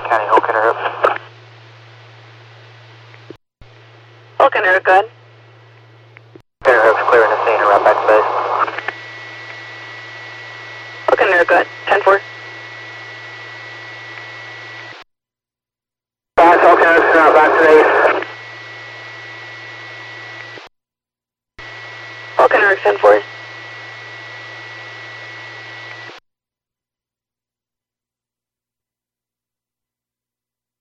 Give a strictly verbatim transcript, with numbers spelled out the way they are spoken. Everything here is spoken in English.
County, Hulk interrupt. Hulk interrupt, go ahead. Interrupt's clearing the scene and route back to base. Hulk interrupt, go ahead. ten four. Five, Hulk interrupt's route back to base. Hulk interrupt, ten four.